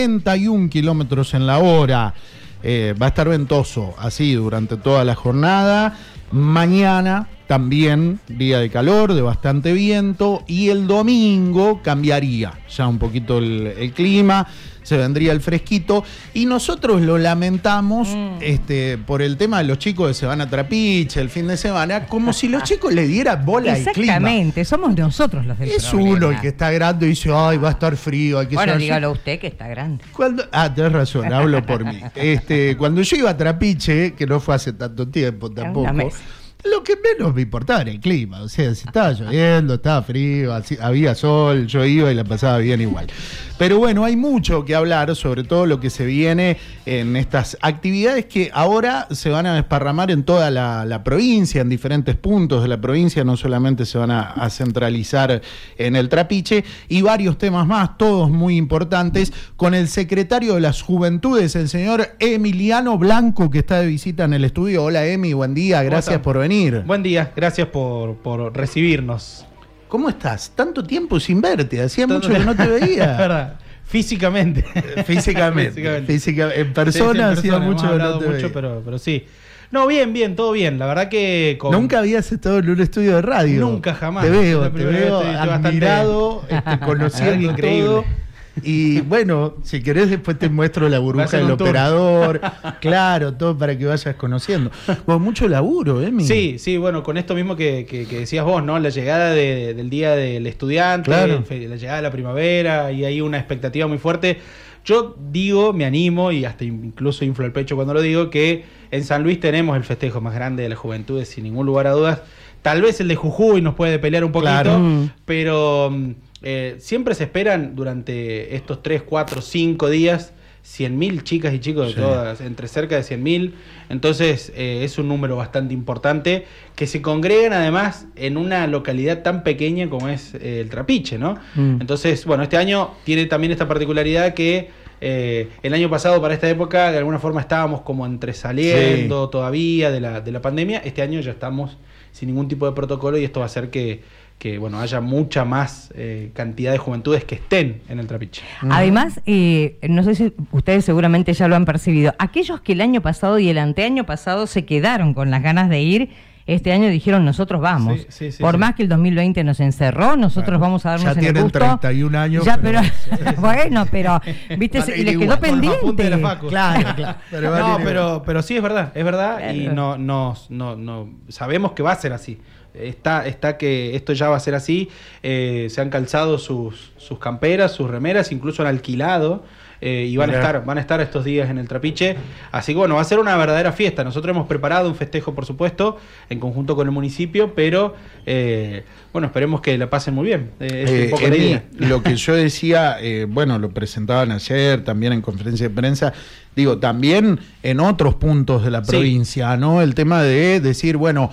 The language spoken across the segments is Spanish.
41 kilómetros en la hora. Va a estar ventoso así durante toda la jornada. Mañana también día de calor, de bastante viento, y el domingo cambiaría ya un poquito el clima, se vendría el fresquito, y nosotros lo lamentamos por el tema de los chicos que se van a Trapiche el fin de semana, como si los chicos le dieran bola al clima. Exactamente, somos nosotros los del Es problema. uno el que está grande y dice, ay, va a estar frío. Hay que bueno, dígalo usted que está grande. Tenés razón, hablo por mí. Cuando yo iba a Trapiche, que no fue hace tanto tiempo tampoco, lo que menos me importaba era el clima. O sea, si estaba lloviendo, estaba frío, había sol, yo iba y la pasaba bien igual. Pero bueno, hay mucho que hablar, sobre todo lo que se viene en estas actividades que ahora se van a desparramar en toda la provincia, en diferentes puntos de la provincia, no solamente se van a centralizar en el Trapiche, y varios temas más, todos muy importantes, con el secretario de las Juventudes, el señor Emiliano Blanco, que está de visita en el estudio. Hola, Emi, buen día, gracias por venir. Buen día, gracias por recibirnos. ¿Cómo estás? Tanto tiempo sin verte, hacía mucho que no te veía. Es verdad, físicamente. Físicamente. En persona hacía mucho que no te veía. Pero sí. No, bien, todo bien. La verdad que... Nunca habías estado en un estudio de radio. Nunca, jamás. Te veo admirado, conociendo increíble. Todo. Y bueno, si querés después te muestro la burbuja del operador, claro, todo para que vayas conociendo. Bueno, mucho laburo, ¿eh? Sí, bueno, con esto mismo que decías vos, ¿no? La llegada del Día del Estudiante, claro. La llegada de la primavera, y hay una expectativa muy fuerte. Yo digo, me animo, y hasta incluso inflo el pecho cuando lo digo, que en San Luis tenemos el festejo más grande de las juventudes, sin ningún lugar a dudas. Tal vez el de Jujuy nos puede pelear un poquito, claro. Pero... siempre se esperan durante estos 3, 4, 5 días 100.000 chicas y chicos de todas, entre cerca de 100.000. Entonces es un número bastante importante que se congregan además en una localidad tan pequeña como es el Trapiche, ¿no? Entonces, bueno, este año tiene también esta particularidad que el año pasado para esta época de alguna forma estábamos como entre saliendo todavía de la pandemia. Este año ya estamos sin ningún tipo de protocolo, y esto va a hacer que bueno, haya mucha más cantidad de juventudes que estén en el Trapiche. Además, no sé si ustedes seguramente ya lo han percibido, aquellos que el año pasado y el anteaño pasado se quedaron con las ganas de ir, este año dijeron, nosotros vamos. Por más que el 2020 nos encerró, nosotros vamos a darnos en el gusto. Ya tienen 31 años. Ya, pero bueno, pero viste, les quedó pendiente. Claro. Pero sí es verdad, claro. Y no sabemos que va a ser así. Está que esto ya va a ser así. Se han calzado sus camperas, sus remeras, incluso han alquilado, y van a estar estos días en el Trapiche. Así que bueno, va a ser una verdadera fiesta. Nosotros hemos preparado un festejo, por supuesto, en conjunto con el municipio, pero bueno, esperemos que la pasen muy bien. Es un poco la idea. Lo que yo decía, bueno, lo presentaban ayer también en conferencia de prensa, digo, también en otros puntos de la provincia, ¿no? El tema de decir, bueno,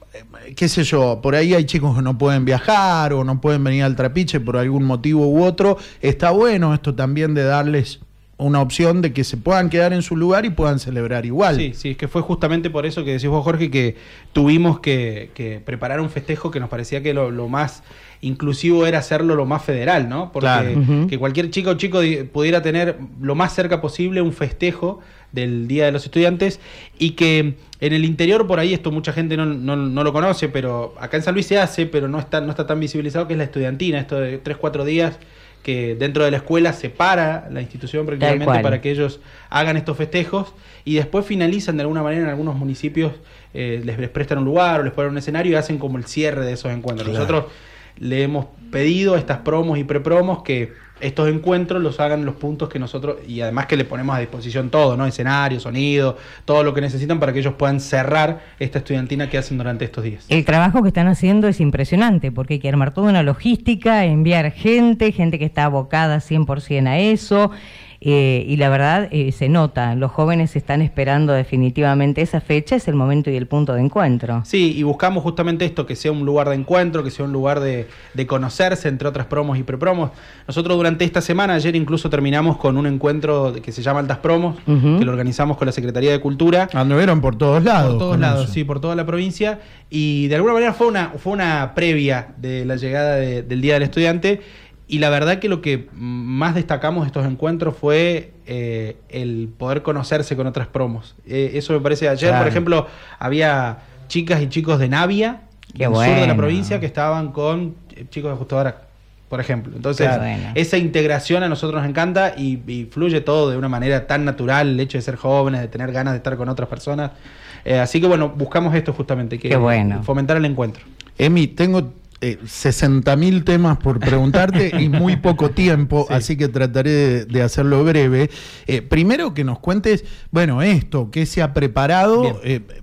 qué sé yo, por ahí hay chicos que no pueden viajar o no pueden venir al Trapiche por algún motivo u otro. Está bueno esto también de darles una opción de que se puedan quedar en su lugar y puedan celebrar igual. Sí, es que fue justamente por eso que decís vos, Jorge, que tuvimos que preparar un festejo que nos parecía que lo más inclusivo era hacerlo lo más federal, ¿no? Porque que cualquier chico o chico pudiera tener lo más cerca posible un festejo del Día de los Estudiantes, y que en el interior, por ahí, esto mucha gente no lo conoce, pero acá en San Luis se hace, pero no está tan visibilizado, que es la estudiantina, esto de 3-4 días que dentro de la escuela se para la institución prácticamente para que ellos hagan estos festejos, y después finalizan de alguna manera en algunos municipios, les prestan un lugar o les ponen un escenario y hacen como el cierre de esos encuentros. Claro. Nosotros le hemos pedido a estas promos y prepromos que estos encuentros los hagan los puntos que nosotros, y además que le ponemos a disposición todo, ¿no? Escenario, sonido, todo lo que necesitan para que ellos puedan cerrar esta estudiantina que hacen durante estos días. El trabajo que están haciendo es impresionante, porque hay que armar toda una logística, enviar gente que está abocada 100% a eso. Y la verdad se nota, los jóvenes están esperando definitivamente esa fecha, es el momento y el punto de encuentro. Sí, y buscamos justamente esto, que sea un lugar de encuentro, que sea un lugar de conocerse, entre otras promos y prepromos. Nosotros durante esta semana, ayer incluso terminamos con un encuentro que se llama Altas Promos, que lo organizamos con la Secretaría de Cultura. Anduvieron por todos lados. Por todos lados, sí, por toda la provincia, y de alguna manera fue una previa de la llegada del Día del Estudiante. Y la verdad que lo que más destacamos de estos encuentros fue el poder conocerse con otras promos. Eso me parece. Ayer, por ejemplo, había chicas y chicos de Navia, del sur de la provincia, que estaban con chicos de Ajustadora, por ejemplo. Entonces, esa integración a nosotros nos encanta y fluye todo de una manera tan natural, el hecho de ser jóvenes, de tener ganas de estar con otras personas. Así que bueno, buscamos esto justamente, que fomentar el encuentro. Emi, tengo 60.000 temas por preguntarte y muy poco tiempo, así que trataré de hacerlo breve. Primero que nos cuentes, bueno, esto, qué se ha preparado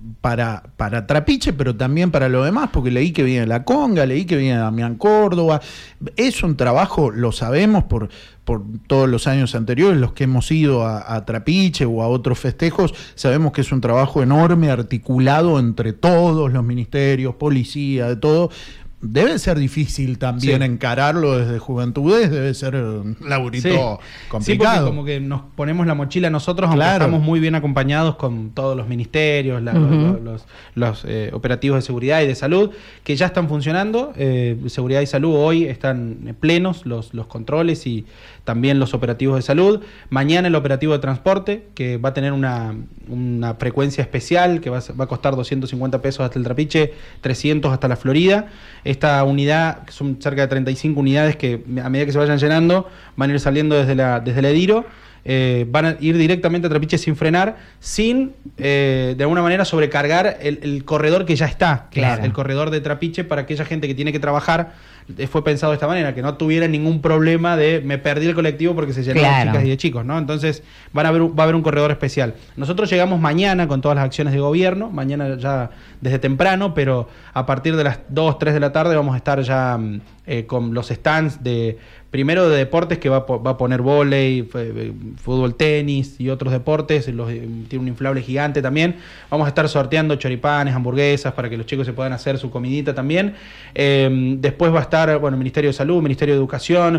para Trapiche, pero también para lo demás, porque leí que viene La Conga, leí que viene Damián Córdoba. Es un trabajo, lo sabemos por todos los años anteriores, los que hemos ido a Trapiche o a otros festejos, sabemos que es un trabajo enorme, articulado entre todos los ministerios, policía, de todo. Debe ser difícil también encararlo desde Juventudes, debe ser un laburito complicado. Sí, porque como que nos ponemos la mochila nosotros, aunque estamos muy bien acompañados con todos los ministerios, los operativos de seguridad y de salud, que ya están funcionando. Seguridad y salud hoy están plenos los controles y también los operativos de salud. Mañana el operativo de transporte, que va a tener una frecuencia especial, que va a costar 250 pesos hasta el Trapiche, 300 hasta la Florida. Esta unidad, que son cerca de 35 unidades que a medida que se vayan llenando, van a ir saliendo desde el Ediro. Van a ir directamente a Trapiche sin frenar, sin de alguna manera sobrecargar el corredor que ya está, que es el corredor de Trapiche, para aquella gente que tiene que trabajar. Fue pensado de esta manera, que no tuviera ningún problema de me perdí el colectivo porque se llenó de chicas y de chicos, ¿no? Entonces va a haber un corredor especial. Nosotros llegamos mañana con todas las acciones de gobierno, mañana ya desde temprano, pero a partir de las 2, 3 de la tarde vamos a estar ya con los stands primero de deportes, que va a poner vóley, fútbol, tenis y otros deportes. Tiene un inflable gigante también. Vamos a estar sorteando choripanes, hamburguesas, para que los chicos se puedan hacer su comidita también. Después va a estar, Ministerio de Salud, Ministerio de Educación,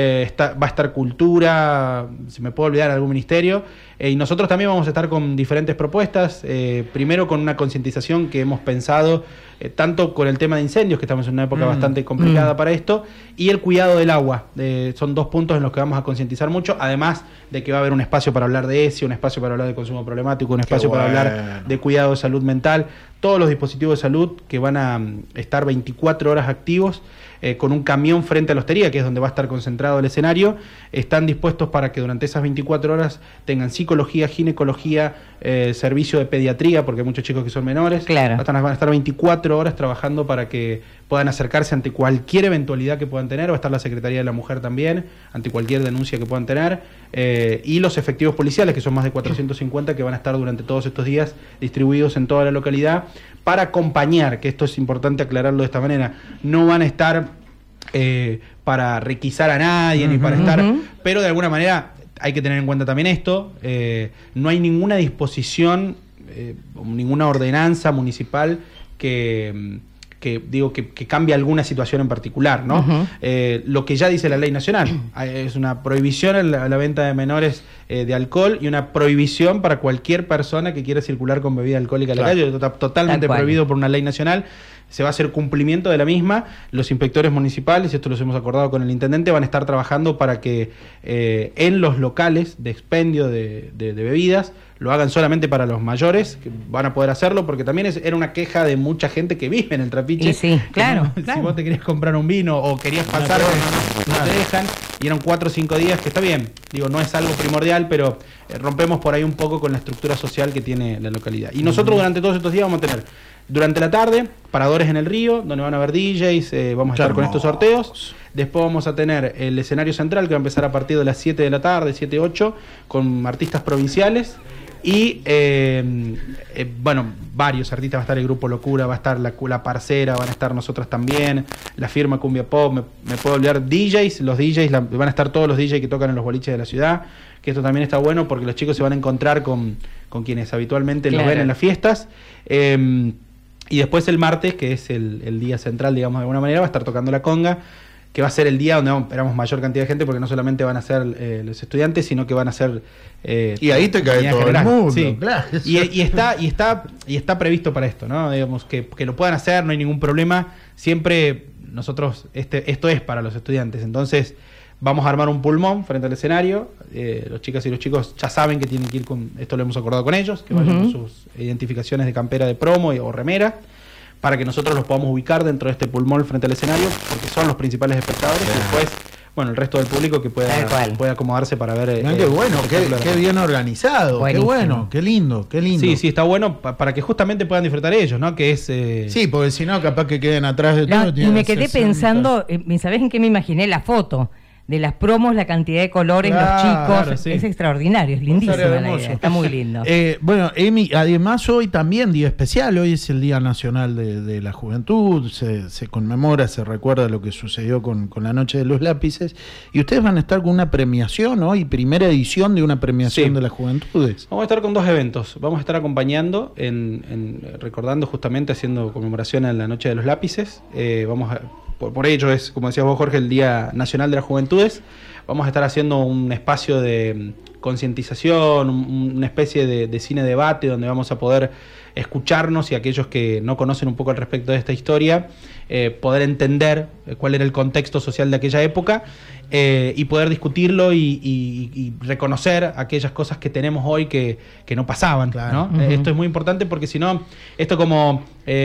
va a estar Cultura, si me puedo olvidar algún ministerio. Y nosotros también vamos a estar con diferentes propuestas, primero con una concientización que hemos pensado, tanto con el tema de incendios, que estamos en una época bastante complicada para esto, y el cuidado del agua. Son 2 puntos en los que vamos a concientizar mucho, además de que va a haber un espacio para hablar de ESI, un espacio para hablar de consumo problemático, un espacio para hablar de cuidado de salud mental, todos los dispositivos de salud que van a estar 24 horas activos, con un camión frente a la hostería, que es donde va a estar concentrado el escenario. Están dispuestos para que durante esas 24 horas tengan psicología, ginecología, servicio de pediatría, porque hay muchos chicos que son menores. Van a estar 24 horas trabajando para que puedan acercarse ante cualquier eventualidad que puedan tener. Va a estar la Secretaría de la Mujer también, ante cualquier denuncia que puedan tener. Y los efectivos policiales, que son más de 450, que van a estar durante todos estos días distribuidos en toda la localidad, para acompañar, que esto es importante aclararlo de esta manera. No van a estar para requisar a nadie, ni para estar, pero de alguna manera hay que tener en cuenta también esto. No hay ninguna disposición, ninguna ordenanza municipal que cambie alguna situación en particular, ¿no? Lo que ya dice la ley nacional es una prohibición a la venta de menores de alcohol, y una prohibición para cualquier persona que quiera circular con bebida alcohólica en la calle. Está totalmente prohibido por una ley nacional. Se va a hacer cumplimiento de la misma. Los inspectores municipales, y esto los hemos acordado con el intendente, van a estar trabajando para que en los locales de expendio de bebidas lo hagan solamente para los mayores, que van a poder hacerlo, porque también era una queja de mucha gente que vive en el Trapiche. Sí, claro. Si vos te querías comprar un vino o querías pasar, no te dejan, y eran 4 o 5 días, que está bien, no es algo primordial, pero rompemos por ahí un poco con la estructura social que tiene la localidad. Y nosotros durante todos estos días vamos a tener, durante la tarde, paradores en el río, donde van a haber DJs, vamos a estar con estos sorteos. Después vamos a tener el escenario central, que va a empezar a partir de las 7 de la tarde, 7, 8, con artistas provinciales. Y varios artistas. Va a estar el Grupo Locura, va a estar la Parcera, van a estar nosotros también, la firma Cumbia Pop, me puedo olvidar, DJs, van a estar todos los DJs que tocan en los boliches de la ciudad, que esto también está bueno porque los chicos se van a encontrar con quienes habitualmente los ven en las fiestas. Y después el martes, que es el día central, digamos, de alguna manera, va a estar tocando La Conga, que va a ser el día donde esperamos mayor cantidad de gente, porque no solamente van a ser los estudiantes, sino que van a ser y ahí te cae todo el mundo, sí. Claro. Y está previsto para esto, ¿no? Digamos que lo puedan hacer, no hay ningún problema. Siempre nosotros, esto es para los estudiantes, entonces Vamos a armar un pulmón frente al escenario. Los chicas y los chicos ya saben que tienen que ir con... Esto lo hemos acordado con ellos, que vayan con sus identificaciones de campera de promo o remera, para que nosotros los podamos ubicar dentro de este pulmón frente al escenario, porque son los principales espectadores, y después, bueno, el resto del público que pueda acomodarse para ver... qué bueno, qué bien organizado, buenísimo. Qué bueno, qué lindo. Sí, está bueno para que justamente puedan disfrutar ellos, ¿no? Que es... Sí, porque si no, capaz que queden atrás de todo. Y me quedé pensando, ¿sabés en qué me imaginé la foto? De las promos, la cantidad de colores, los chicos, sí. Es extraordinario, es lindísima la idea, está muy lindo. Bueno, Emi, además hoy también día especial, hoy es el Día Nacional de la Juventud, se conmemora, se recuerda lo que sucedió con la Noche de los Lápices, y ustedes van a estar con una premiación hoy, primera edición de una premiación de las juventudes. Vamos a estar con 2 eventos, vamos a estar acompañando, recordando justamente, haciendo conmemoración a la Noche de los Lápices, por ello es, como decías vos, Jorge, el Día Nacional de las Juventudes. Vamos a estar haciendo un espacio de concientización, una especie de cine debate donde vamos a poder escucharnos, y aquellos que no conocen un poco al respecto de esta historia, poder entender cuál era el contexto social de aquella época, y poder discutirlo y reconocer aquellas cosas que tenemos hoy que no pasaban, claro. ¿No? Esto es muy importante, porque si no, esto como...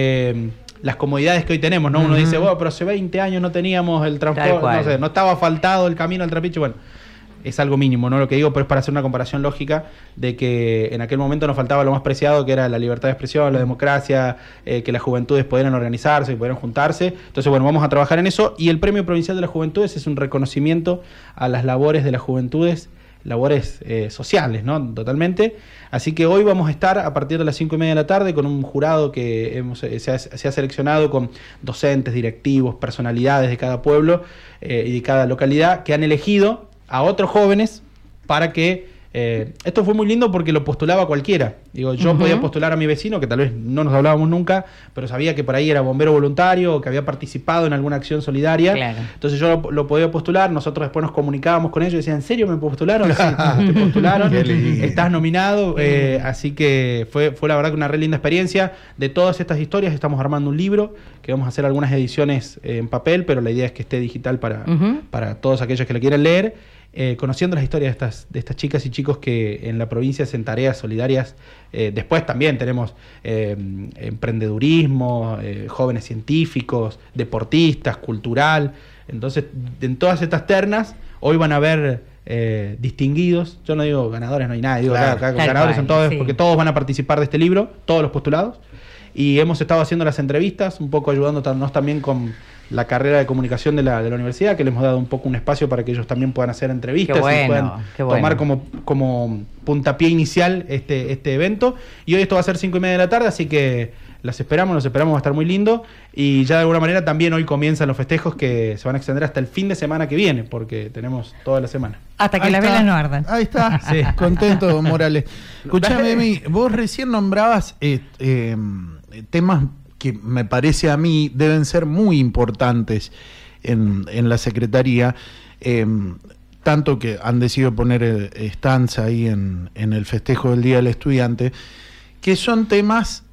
las comodidades que hoy tenemos, ¿no? Uno dice, bueno, pero hace 20 años no teníamos el transporte, no sé, no estaba asfaltado el camino al Trapiche. Bueno, es algo mínimo, ¿no? Lo que digo, pero es para hacer una comparación lógica de que en aquel momento nos faltaba lo más preciado, que era la libertad de expresión, la democracia, que las juventudes pudieran organizarse y pudieran juntarse. Entonces, bueno, vamos a trabajar en eso, y el Premio Provincial de las Juventudes es un reconocimiento a las labores de las juventudes, labores sociales, ¿no? Totalmente. Así que hoy vamos a estar a partir de las 5:30 de la tarde con un jurado que se ha seleccionado con docentes, directivos, personalidades de cada pueblo y de cada localidad, que han elegido a otros jóvenes para que... esto fue muy lindo porque lo postulaba cualquiera. Digo, yo podía postular a mi vecino, que tal vez no nos hablábamos nunca, pero sabía que por ahí era bombero voluntario o que había participado en alguna acción solidaria. Claro. Entonces yo lo podía postular, nosotros después nos comunicábamos con ellos y decían, ¿en serio me postularon? Sí, te postularon, estás nominado. Así que fue la verdad que una re linda experiencia. De todas estas historias estamos armando un libro, que vamos a hacer algunas ediciones en papel, pero la idea es que esté digital para todos aquellos que la quieran leer. Conociendo las historias de estas chicas y chicos que en la provincia hacen tareas solidarias. Después también tenemos emprendedurismo, jóvenes científicos, deportistas, cultural. Entonces, en todas estas ternas, hoy van a ver distinguidos. Yo no digo ganadores, no hay nadie. Digo, acá ganadores son todos, porque todos van a participar de este libro, todos los postulados. Y hemos estado haciendo las entrevistas, un poco ayudándonos también con la carrera de comunicación de la universidad, que les hemos dado un poco un espacio para que ellos también puedan hacer entrevistas y puedan tomar como puntapié inicial este evento. Y hoy esto va a ser 5:30 de la tarde, así que los esperamos, va a estar muy lindo. Y ya de alguna manera también hoy comienzan los festejos, que se van a extender hasta el fin de semana que viene, porque tenemos toda la semana. Hasta que las velas no ardan. Ahí está, sí. Contento, Morales. Escuchame, Emi, vos recién nombrabas temas que me parece a mí deben ser muy importantes en la Secretaría, tanto que han decidido poner stands ahí en el festejo del Día del Estudiante, que son temas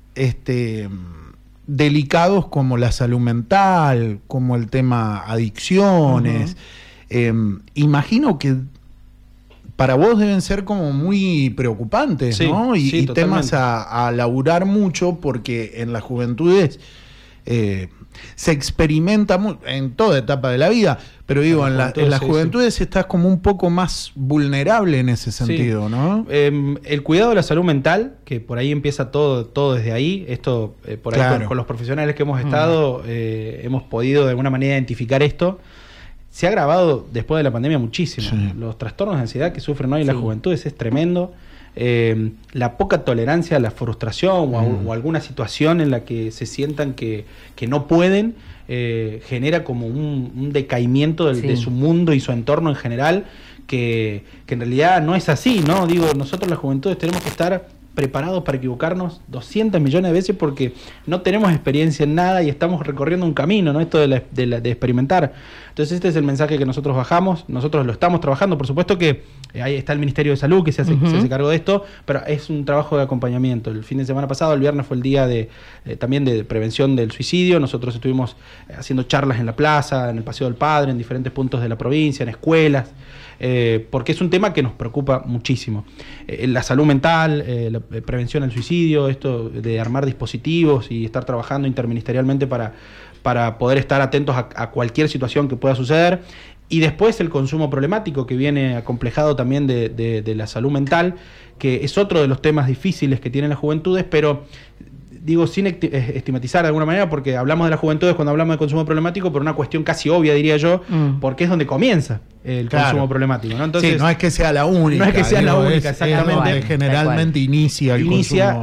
delicados como la salud mental, como el tema adicciones. Imagino que para vos deben ser como muy preocupantes, sí, ¿no? Y temas a laburar mucho, porque en las juventudes se experimenta en toda etapa de la vida, pero digo, en las juventudes estás como un poco más vulnerable en ese sentido, ¿no? El cuidado de la salud mental, que por ahí empieza todo desde ahí. Esto, por ahí con los profesionales que hemos estado, hemos podido de alguna manera identificar esto. Se ha agravado después de la pandemia muchísimo. Sí. Los trastornos de ansiedad que sufren hoy las juventudes es tremendo. La poca tolerancia a la frustración o alguna situación en la que se sientan que no pueden, genera como un decaimiento de su mundo y su entorno en general, que en realidad no es así, ¿no? Digo, nosotros las juventudes tenemos que estar preparados para equivocarnos 200 millones de veces porque no tenemos experiencia en nada y estamos recorriendo un camino, ¿no? Esto de experimentar. Entonces este es el mensaje que nosotros bajamos, nosotros lo estamos trabajando, por supuesto que ahí está el Ministerio de Salud que se hace cargo de esto, pero es un trabajo de acompañamiento. El fin de semana pasado, el viernes, fue el día también de prevención del suicidio. Nosotros estuvimos haciendo charlas en la plaza, en el Paseo del Padre, en diferentes puntos de la provincia, en escuelas, porque es un tema que nos preocupa muchísimo. La salud mental, la prevención al suicidio, esto de armar dispositivos y estar trabajando interministerialmente para poder estar atentos a cualquier situación que pueda suceder. Y después el consumo problemático, que viene acomplejado también de la salud mental, que es otro de los temas difíciles que tienen las juventudes, pero digo sin estigmatizar de alguna manera, porque hablamos de las juventudes cuando hablamos de consumo problemático por una cuestión casi obvia, diría yo, porque es donde comienza el consumo problemático, ¿no? Entonces, sí, no es que sea la única. No es que sea la única, exactamente. Generalmente inicia el consumo.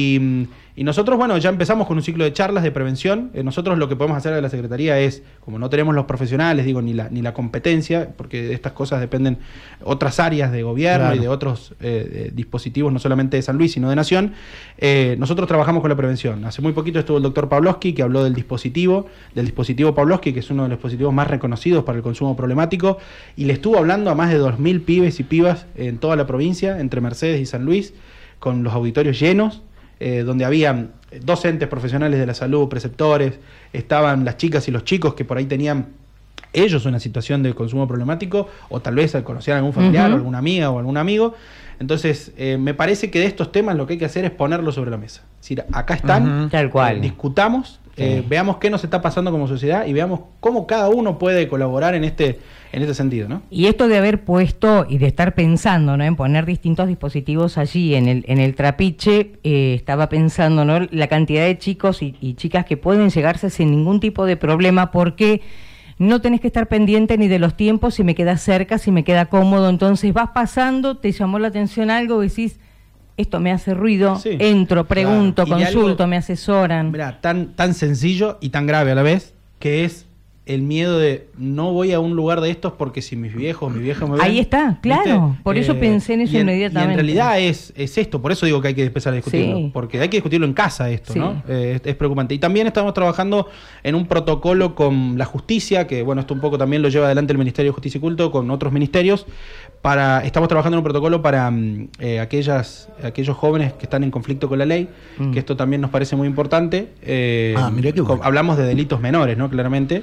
Y nosotros, bueno, ya empezamos con un ciclo de charlas de prevención. Nosotros lo que podemos hacer de la Secretaría es, como no tenemos los profesionales, digo, ni la competencia, porque de estas cosas dependen otras áreas de gobierno y de otros dispositivos, no solamente de San Luis, sino de Nación, nosotros trabajamos con la prevención. Hace muy poquito estuvo el doctor Pavlovsky, que habló del dispositivo Pavlovsky, que es uno de los dispositivos más reconocidos para el consumo problemático, y le estuvo hablando a más de 2.000 pibes y pibas en toda la provincia, entre Mercedes y San Luis, con los auditorios llenos, donde había docentes profesionales de la salud, preceptores, estaban las chicas y los chicos que por ahí tenían ellos una situación de consumo problemático, o tal vez conocían a algún familiar, o alguna amiga o algún amigo. Entonces, me parece que de estos temas lo que hay que hacer es ponerlos sobre la mesa. Es decir, acá están, tal cual. Discutamos, veamos qué nos está pasando como sociedad y veamos cómo cada uno puede colaborar en este sentido, ¿no? Y esto de haber puesto y de estar pensando, ¿no?, en poner distintos dispositivos allí en el trapiche, estaba pensando, ¿no?, la cantidad de chicos y chicas que pueden llegarse sin ningún tipo de problema, porque no tenés que estar pendiente ni de los tiempos, si me queda cerca, si me queda cómodo. Entonces vas pasando, te llamó la atención algo, decís, esto me hace ruido, entro, pregunto, consulto, algo, me asesoran. Mirá, tan sencillo y tan grave a la vez, que es el miedo de no voy a un lugar de estos porque si mis viejas me ven. Ahí está, claro. ¿Viste? Por eso pensé en eso inmediatamente. Y en realidad es esto, por eso digo que hay que empezar a discutirlo, porque hay que discutirlo en casa esto, ¿no? Es preocupante. Y también estamos trabajando en un protocolo con la justicia, que bueno, esto un poco también lo lleva adelante el Ministerio de Justicia y Culto con otros ministerios. Estamos trabajando en un protocolo para aquellos jóvenes que están en conflicto con la ley, que esto también nos parece muy importante. Mirá qué bueno. Hablamos de delitos menores, ¿no? Claramente.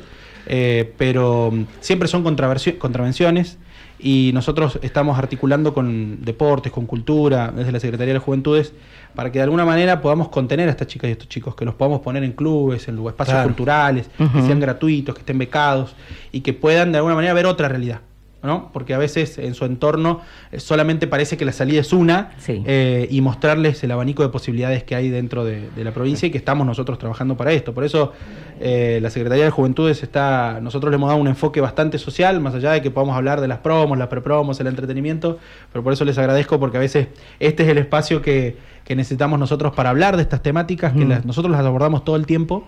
Pero siempre son contravenciones, y nosotros estamos articulando con deportes, con cultura, desde la Secretaría de las Juventudes, para que de alguna manera podamos contener a estas chicas y a estos chicos, que los podamos poner en clubes, en espacios culturales, que sean gratuitos, que estén becados y que puedan de alguna manera ver otra realidad, ¿no? Porque a veces en su entorno solamente parece que la salida es una, y mostrarles el abanico de posibilidades que hay dentro de la provincia, y que estamos nosotros trabajando para esto. Por eso la Secretaría de Juventudes nosotros le hemos dado un enfoque bastante social, más allá de que podamos hablar de las promos, las prepromos, el entretenimiento, pero por eso les agradezco, porque a veces este es el espacio que necesitamos nosotros para hablar de estas temáticas, que nosotros las abordamos todo el tiempo.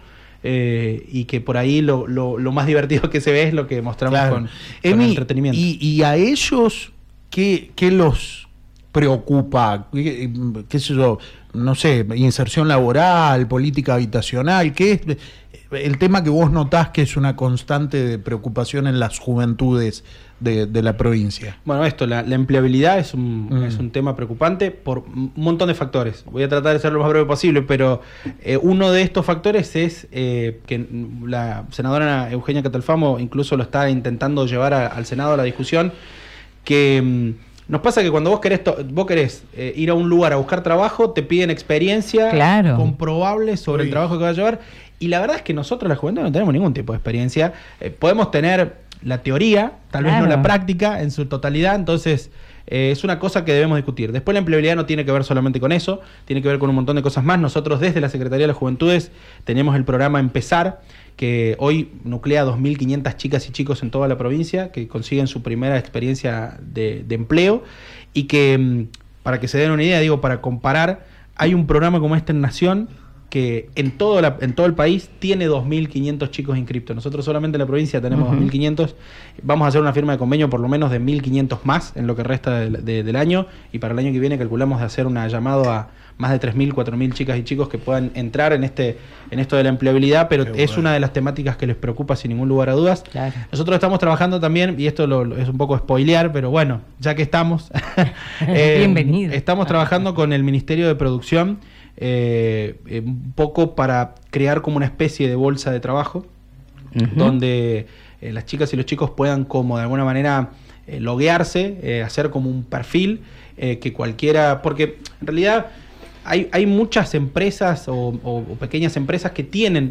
Y que por ahí lo más divertido que se ve es lo que mostramos con el entretenimiento. Y a ellos, ¿qué los preocupa? ¿Qué sé yo? No sé, inserción laboral, política habitacional, ¿qué es el tema que vos notás que es una constante de preocupación en las juventudes de la provincia? Bueno, la empleabilidad es un tema preocupante por un montón de factores. Voy a tratar de ser lo más breve posible, pero uno de estos factores es que la senadora Eugenia Catalfamo incluso lo está intentando llevar al Senado a la discusión, que nos pasa que cuando vos querés ir a un lugar a buscar trabajo, te piden experiencia comprobable sobre el trabajo que vas a llevar, y la verdad es que nosotros, la juventud, no tenemos ningún tipo de experiencia. Podemos tener la teoría, tal vez no la práctica en su totalidad. Entonces es una cosa que debemos discutir. Después la empleabilidad no tiene que ver solamente con eso, tiene que ver con un montón de cosas más. Nosotros desde la Secretaría de las Juventudes tenemos el programa Empezar, que hoy nuclea 2.500 chicas y chicos en toda la provincia que consiguen su primera experiencia de empleo, y que, para que se den una idea, para comparar, hay un programa como este en Nación que en todo el país tiene 2.500 chicos inscriptos. Nosotros solamente en la provincia tenemos 2.500. Vamos a hacer una firma de convenio por lo menos de 1.500 más en lo que resta del año, y para el año que viene calculamos de hacer una llamado a más de 3.000, 4.000 chicas y chicos que puedan entrar en esto de la empleabilidad, pero es una de las temáticas que les preocupa sin ningún lugar a dudas. Claro. Nosotros estamos trabajando también, y esto es un poco spoilear, pero bueno, ya que estamos, bienvenido. Estamos trabajando con el Ministerio de Producción, un poco para crear como una especie de bolsa de trabajo, donde las chicas y los chicos puedan como de alguna manera loguearse, hacer como un perfil que cualquiera, porque en realidad hay muchas empresas o pequeñas empresas que tienen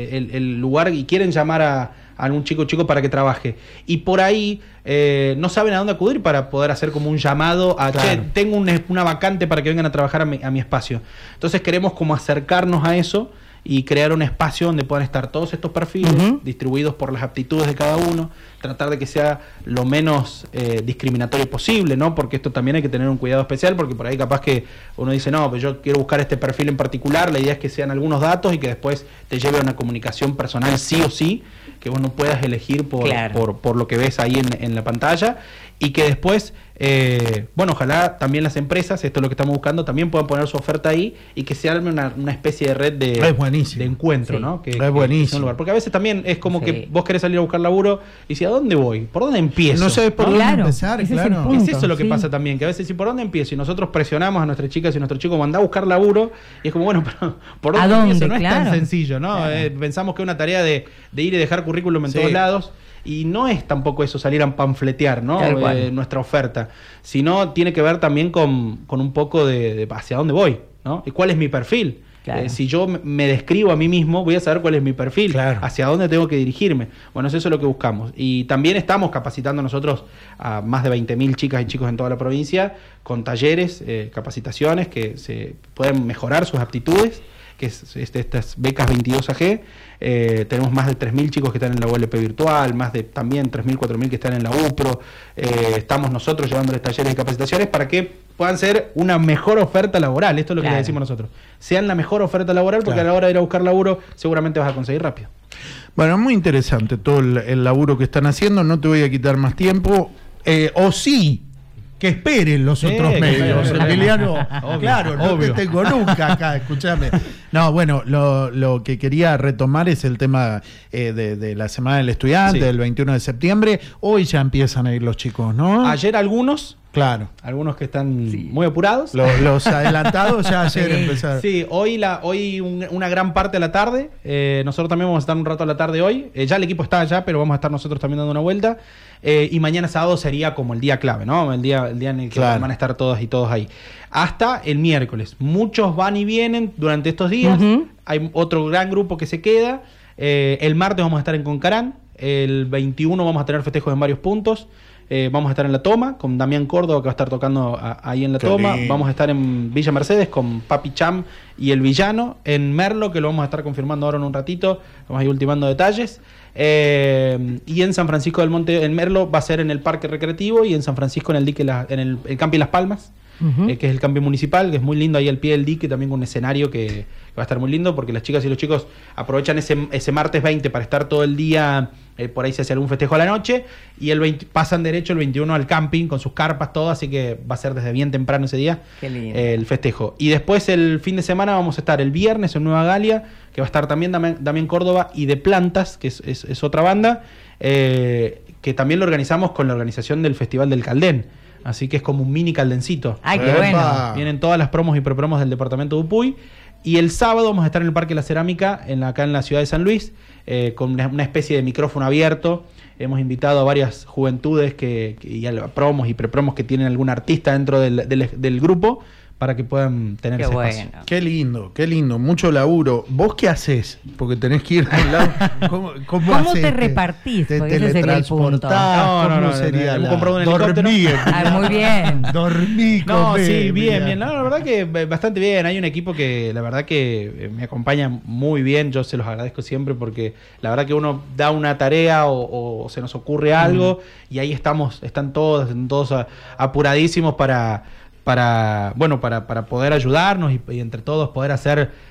el lugar y quieren llamar a algún chico para que trabaje, y por ahí no saben a dónde acudir para poder hacer como un llamado a, claro, che, tengo una vacante para que vengan a trabajar a mi espacio. Entonces queremos como acercarnos a eso y crear un espacio donde puedan estar todos estos perfiles distribuidos por las aptitudes de cada uno, tratar de que sea lo menos discriminatorio posible, ¿no? Porque esto también hay que tener un cuidado especial, porque por ahí capaz que uno dice, no, pues yo quiero buscar este perfil en particular, la idea es que sean algunos datos y que después te lleve a una comunicación personal sí o sí, que vos no puedas elegir por lo que ves ahí en la pantalla, y que después, bueno, ojalá también las empresas, esto es lo que estamos buscando, también puedan poner su oferta ahí y que se arme una especie de red de encuentro, ¿no? Que es buenísimo. Un lugar. Porque a veces también es como que vos querés salir a buscar laburo y decís, ¿a dónde voy? ¿Por dónde empiezo? No sabes por dónde empezar, claro. Es eso lo que pasa también, que a veces, ¿y por dónde empiezo? Y nosotros presionamos a nuestras chicas y nuestros chicos, mandá a buscar laburo, y es como, bueno, pero ¿por dónde empiezo? No es tan sencillo, ¿no? Claro. Pensamos que es una tarea de ir y dejar currículum en todos lados, y no es tampoco eso, salir a panfletear, ¿no? Nuestra oferta, sino tiene que ver también con un poco de hacia dónde voy, ¿no? Y cuál es mi perfil. Claro. Si yo me describo a mí mismo, voy a saber cuál es mi perfil, claro, hacia dónde tengo que dirigirme. Bueno, eso es lo que buscamos. Y también estamos capacitando nosotros a más de 20.000 chicas y chicos en toda la provincia, con talleres, capacitaciones que se pueden mejorar sus aptitudes, que es estas becas 22AG. Tenemos más de 3.000 chicos que están en la ULP virtual, más de también 3.000, 4.000 que están en la UPRO. Estamos nosotros llevándoles talleres y capacitaciones para que puedan ser una mejor oferta laboral. Esto es lo que le decimos nosotros. Sean la mejor oferta laboral, porque a la hora de ir a buscar laburo seguramente vas a conseguir rápido. Bueno, muy interesante todo el laburo que están haciendo. No te voy a quitar más tiempo. O sí, que esperen los otros medios, Emiliano. Claro, no te tengo nunca acá, escúchame. No, bueno, lo que quería retomar es el tema de la Semana del Estudiante, del 21 de septiembre. Hoy ya empiezan a ir los chicos, ¿no? Ayer algunos. Claro. Algunos que están muy apurados. Los adelantados ya ayer empezaron. Sí, hoy una gran parte de la tarde. Nosotros también vamos a estar un rato a la tarde hoy. Ya el equipo está allá, pero vamos a estar nosotros también dando una vuelta. Y mañana sábado sería como el día clave, ¿no? El día en el que van a estar todas y todos ahí. Hasta el miércoles. Muchos van y vienen durante estos días. Hay otro gran grupo que se queda. El martes vamos a estar en Concarán. El 21 vamos a tener festejos en varios puntos. Vamos a estar en La Toma con Damián Córdoba, que va a estar tocando ahí en La Toma. Vamos a estar en Villa Mercedes con Papi Cham y El Villano. En Merlo, que lo vamos a estar confirmando ahora en un ratito. Vamos a ir ultimando detalles. Y en San Francisco del Monte, en Merlo, va a ser en el Parque Recreativo, y en San Francisco en el dique, en el Camping Las Palmas. Que es el camping municipal, que es muy lindo ahí al pie del dique, también con un escenario que va a estar muy lindo, porque las chicas y los chicos aprovechan ese martes 20 para estar todo el día, por ahí se hace algún festejo a la noche, y el 20 pasan derecho el 21 al camping con sus carpas, todo, así que va a ser desde bien temprano ese día el festejo. Y después el fin de semana vamos a estar el viernes en Nueva Galia, que va a estar también Damián Córdoba, y de Plantas, que es otra banda, que también lo organizamos con la organización del Festival del Caldén. Así que es como un mini caldencito. ¡Ay, qué bueno! Vienen todas las promos y prepromos del departamento de Upuy. Y el sábado vamos a estar en el Parque La Cerámica, acá en la ciudad de San Luis, con una especie de micrófono abierto. Hemos invitado a varias juventudes y a promos y prepromos que tienen algún artista dentro del grupo, para que puedan tener ese espacio. Qué lindo, mucho laburo. ¿Vos qué haces? Porque tenés que ir a un lado. ¿Cómo te repartís? Porque ese sería el punto. ¿Cómo sería? Hemos comprado un helicóptero. Muy bien. Dormí. Sí, bien. No, la verdad que bastante bien. Hay un equipo que la verdad que me acompaña muy bien. Yo se los agradezco siempre, porque la verdad que uno da una tarea o se nos ocurre algo, y ahí están todos apuradísimos para poder ayudarnos y entre todos poder hacer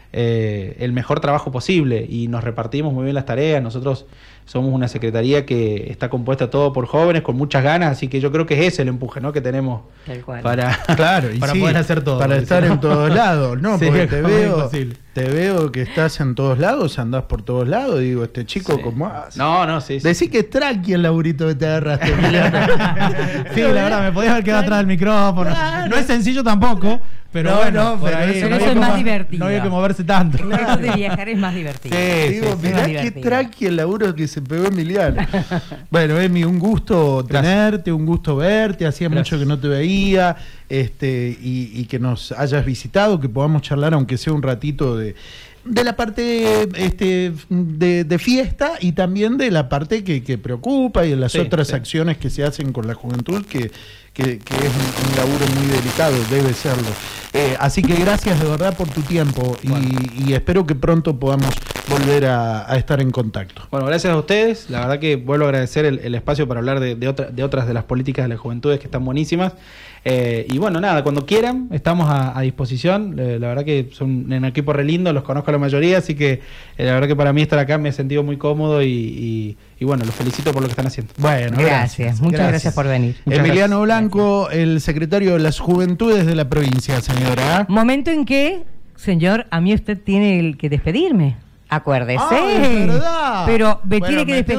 el mejor trabajo posible y nos repartimos muy bien las tareas. Nosotros somos una secretaría que está compuesta todo por jóvenes con muchas ganas, así que yo creo que es ese el empuje, ¿no?, que tenemos para poder hacer todo. Para estar en todos lados, ¿no? Sí, porque te veo que estás en todos lados, andás por todos lados, digo, este chico, ¿cómo hace? No, sí. Decí que es tranqui el laburito que te agarraste, Emiliano. Sí, la verdad, me podías haber quedado atrás del micrófono. Claro. No es sencillo tampoco, pero bueno, pero ahí, eso es más divertido. No había que moverse tanto. Eso de viajar es más divertido. Digo, mirá qué tranqui el laburo que se pegó Emiliano. Bueno, Emi, un gusto tenerte, un gusto verte, hacía mucho que no te veía, y que nos hayas visitado, que podamos charlar, aunque sea un ratito de la parte de fiesta y también de la parte que preocupa y de las otras acciones que se hacen con la juventud, que es un laburo muy delicado, debe serlo. Así que gracias de verdad por tu tiempo y espero que pronto podamos volver a estar en contacto. Bueno, gracias a ustedes. La verdad que vuelvo a agradecer el espacio para hablar de otras de las políticas de las juventudes que están buenísimas. Y bueno, nada, cuando quieran, estamos a disposición. La verdad que son un equipo re lindo, los conozco a la mayoría, así que la verdad que para mí estar acá me he sentido muy cómodo y bueno, los felicito por lo que están haciendo. Bueno, gracias. Muchas gracias por venir. Emiliano Blanco, el secretario de las Juventudes de la provincia, señora. Momento en que, señor, a mí usted tiene que despedirme. Acuérdese. Es verdad. Pero me tiene que despedir.